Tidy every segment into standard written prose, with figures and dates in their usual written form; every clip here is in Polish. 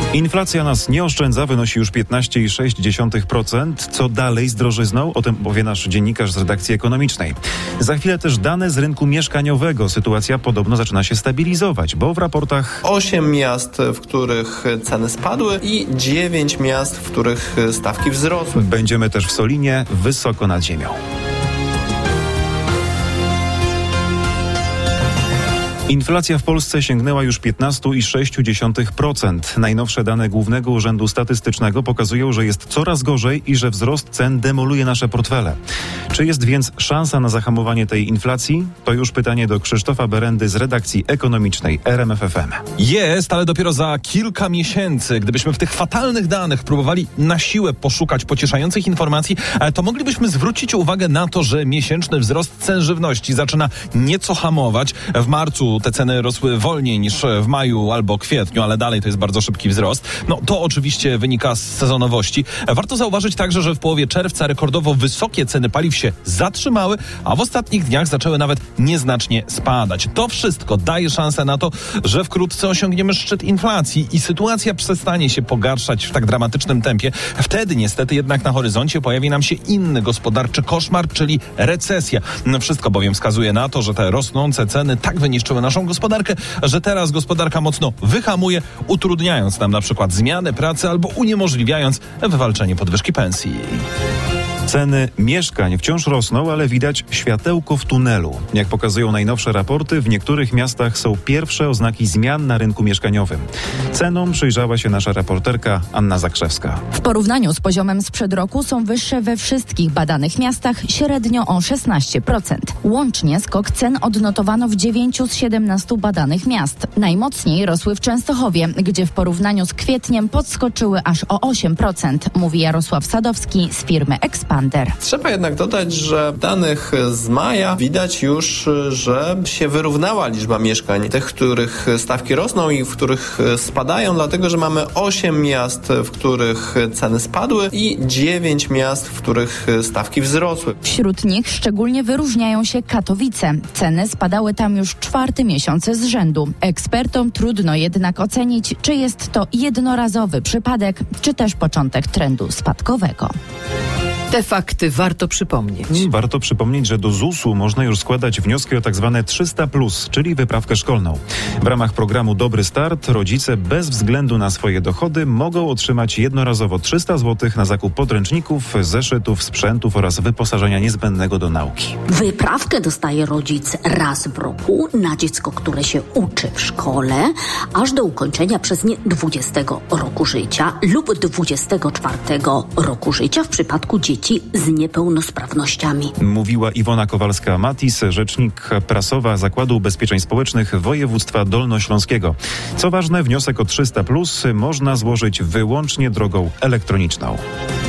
Inflacja nas nie oszczędza, wynosi już 15,6%. Co dalej z drożyzną? O tym powie nasz dziennikarz z redakcji ekonomicznej. Za chwilę też dane z rynku mieszkaniowego. Sytuacja podobno zaczyna się stabilizować, bo w raportach 8 miast, w których ceny spadły i 9 miast, w których stawki wzrosły. Będziemy też w Solinie, wysoko nad ziemią. Inflacja w Polsce sięgnęła już 15,6%. Najnowsze dane Głównego Urzędu Statystycznego pokazują, że jest coraz gorzej i że wzrost cen demoluje nasze portfele. Czy jest więc szansa na zahamowanie tej inflacji? To już pytanie do Krzysztofa Berendy z redakcji ekonomicznej RMF FM. Jest, ale dopiero za kilka miesięcy. Gdybyśmy w tych fatalnych danych próbowali na siłę poszukać pocieszających informacji, to moglibyśmy zwrócić uwagę na to, że miesięczny wzrost cen żywności zaczyna nieco hamować. W marcu te ceny rosły wolniej niż w maju albo kwietniu, ale dalej to jest bardzo szybki wzrost. No to oczywiście wynika z sezonowości. Warto zauważyć także, że w połowie czerwca rekordowo wysokie ceny paliw się zatrzymały, a w ostatnich dniach zaczęły nawet nieznacznie spadać. To wszystko daje szansę na to, że wkrótce osiągniemy szczyt inflacji i sytuacja przestanie się pogarszać w tak dramatycznym tempie. Wtedy niestety jednak na horyzoncie pojawi nam się inny gospodarczy koszmar, czyli recesja. Wszystko bowiem wskazuje na to, że te rosnące ceny tak wyniszczyły naszą gospodarkę, że teraz gospodarka mocno wyhamuje, utrudniając nam na przykład zmianę pracy albo uniemożliwiając wywalczenie podwyżki pensji. Ceny mieszkań wciąż rosną, ale widać światełko w tunelu. Jak pokazują najnowsze raporty, w niektórych miastach są pierwsze oznaki zmian na rynku mieszkaniowym. Cenom przyjrzała się nasza reporterka Anna Zakrzewska. W porównaniu z poziomem sprzed roku są wyższe we wszystkich badanych miastach, średnio o 16%. Łącznie skok cen odnotowano w 9 z 17 badanych miast. Najmocniej rosły w Częstochowie, gdzie w porównaniu z kwietniem podskoczyły aż o 8%, mówi Jarosław Sadowski z firmy Expander. Trzeba jednak dodać, że w danych z maja widać już, że się wyrównała liczba mieszkań, tych, w których stawki rosną i w których spadają, dlatego że mamy 8 miast, w których ceny spadły i 9 miast, w których stawki wzrosły. Wśród nich szczególnie wyróżniają się Katowice. Ceny spadały tam już 4. miesiąc z rzędu. Ekspertom trudno jednak ocenić, czy jest to jednorazowy przypadek, czy też początek trendu spadkowego. Te fakty warto przypomnieć. Warto przypomnieć, że do ZUS-u można już składać wnioski o tzw. 300+, czyli wyprawkę szkolną. W ramach programu Dobry Start rodzice bez względu na swoje dochody mogą otrzymać jednorazowo 300 zł na zakup podręczników, zeszytów, sprzętów oraz wyposażenia niezbędnego do nauki. Wyprawkę dostaje rodzic raz w roku na dziecko, które się uczy w szkole, aż do ukończenia przez nie 20 roku życia lub 24 roku życia w przypadku dzieci z niepełnosprawnościami. Mówiła Iwona Kowalska-Matis, rzecznik prasowa Zakładu Ubezpieczeń Społecznych Województwa Dolnośląskiego. Co ważne, wniosek o 300+ można złożyć wyłącznie drogą elektroniczną.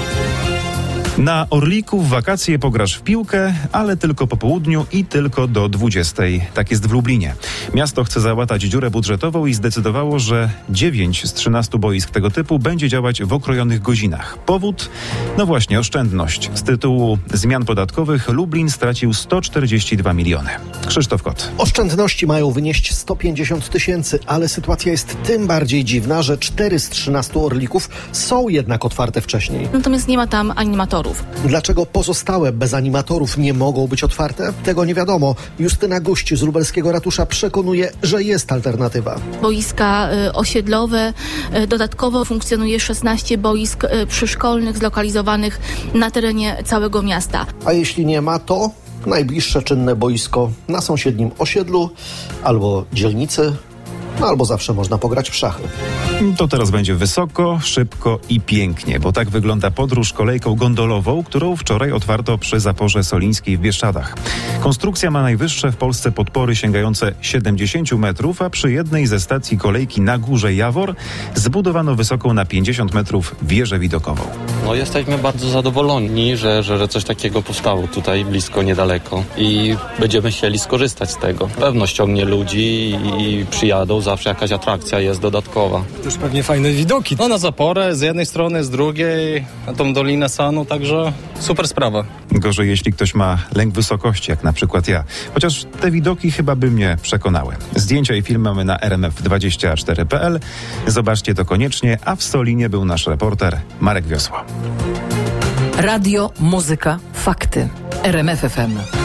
Na Orliku w wakacje pograsz w piłkę, ale tylko po południu i tylko do 20. Tak jest w Lublinie. Miasto chce załatać dziurę budżetową i zdecydowało, że 9 z 13 boisk tego typu będzie działać w okrojonych godzinach. Powód? No właśnie, oszczędność. Z tytułu zmian podatkowych Lublin stracił 142 miliony. Krzysztof Kot. Oszczędności mają wynieść 150 000, ale sytuacja jest tym bardziej dziwna, że 4 z 13 Orlików są jednak otwarte wcześniej. Natomiast nie ma tam animatorów. Dlaczego pozostałe bez animatorów nie mogą być otwarte? Tego nie wiadomo. Justyna Guść z lubelskiego ratusza przekonuje, że jest alternatywa. Boiska osiedlowe, dodatkowo funkcjonuje 16 boisk przyszkolnych zlokalizowanych na terenie całego miasta. A jeśli nie ma, to najbliższe czynne boisko na sąsiednim osiedlu albo dzielnicy, albo zawsze można pograć w szachy. To teraz będzie wysoko, szybko i pięknie, bo tak wygląda podróż kolejką gondolową, którą wczoraj otwarto przy Zaporze Solińskiej w Bieszczadach. Konstrukcja ma najwyższe w Polsce podpory sięgające 70 metrów, a przy jednej ze stacji kolejki na Górze Jawor zbudowano wysoką na 50 metrów wieżę widokową. No jesteśmy bardzo zadowoleni, że coś takiego powstało tutaj blisko, niedaleko i będziemy chcieli skorzystać z tego. Pewno ściągnie ludzi i przyjadą, zawsze jakaś atrakcja jest dodatkowa. Też pewnie fajne widoki. No na Zaporę z jednej strony, z drugiej, na tą Dolinę Sanu, także super sprawa. Gorzej, jeśli ktoś ma lęk wysokości, jak na przykład ja. Chociaż te widoki chyba by mnie przekonały. Zdjęcia i film mamy na rmf24.pl. Zobaczcie to koniecznie, a w Solinie był nasz reporter Marek Wiosło. Radio, muzyka, fakty. RMF FM.